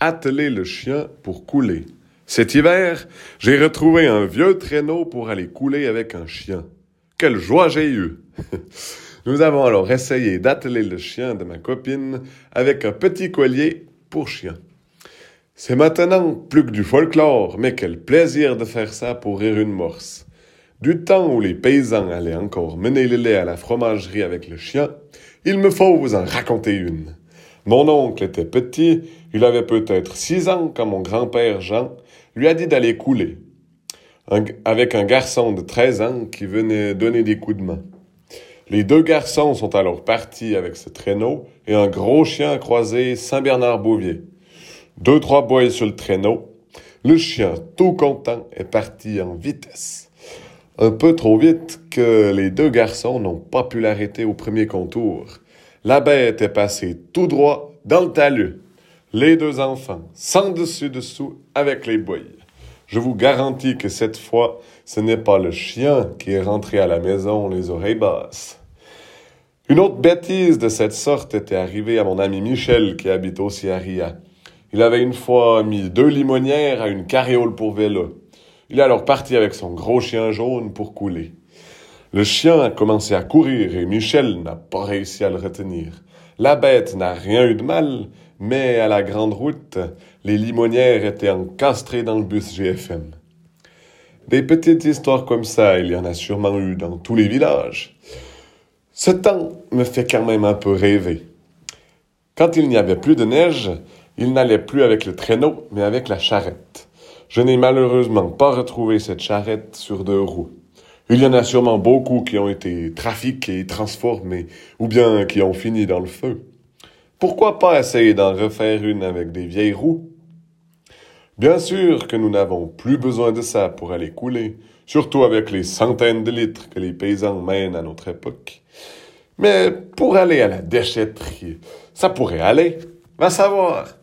atteler le chien pour couler. Cet hiver, j'ai retrouvé un vieux traîneau pour aller couler avec un chien. Quelle joie j'ai eue! Nous avons alors essayé d'atteler le chien de ma copine avec un petit collier pour chien. C'est maintenant plus que du folklore, mais quel plaisir de faire ça pour rire une morse. Du temps où les paysans allaient encore mener le lait à la fromagerie avec le chien, il me faut vous en raconter une. Mon oncle était petit, il avait peut-être 6 ans quand mon grand-père Jean lui a dit d'aller couler, avec un garçon de 13 ans qui venait donner des coups de main. Les 2 garçons sont alors partis avec ce traîneau et un gros chien croisé Saint-Bernard-Bouvier. 2-3 boys sur le traîneau. Le chien, tout content, est parti en vitesse. Un peu trop vite que les 2 garçons n'ont pas pu l'arrêter au premier contour. La bête est passée tout droit dans le talus. Les 2 enfants, sans dessus-dessous, avec les boys. Je vous garantis que cette fois, ce n'est pas le chien qui est rentré à la maison les oreilles basses. Une autre bêtise de cette sorte était arrivée à mon ami Michel qui habite aussi à Ria. Il avait une fois mis 2 limonières à une carriole pour vélo. Il est alors parti avec son gros chien jaune pour couler. Le chien a commencé à courir et Michel n'a pas réussi à le retenir. La bête n'a rien eu de mal, mais à la grande route, les limonières étaient encastrées dans le bus GFM. Des petites histoires comme ça, il y en a sûrement eu dans tous les villages. Ce temps me fait quand même un peu rêver. Quand il n'y avait plus de neige, il n'allait plus avec le traîneau, mais avec la charrette. Je n'ai malheureusement pas retrouvé cette charrette sur 2 roues. Il y en a sûrement beaucoup qui ont été trafiqués, transformés, ou bien qui ont fini dans le feu. Pourquoi pas essayer d'en refaire une avec des vieilles roues? Bien sûr que nous n'avons plus besoin de ça pour aller couler, surtout avec les centaines de litres que les paysans mènent à notre époque. Mais pour aller à la déchetterie, ça pourrait aller, va savoir.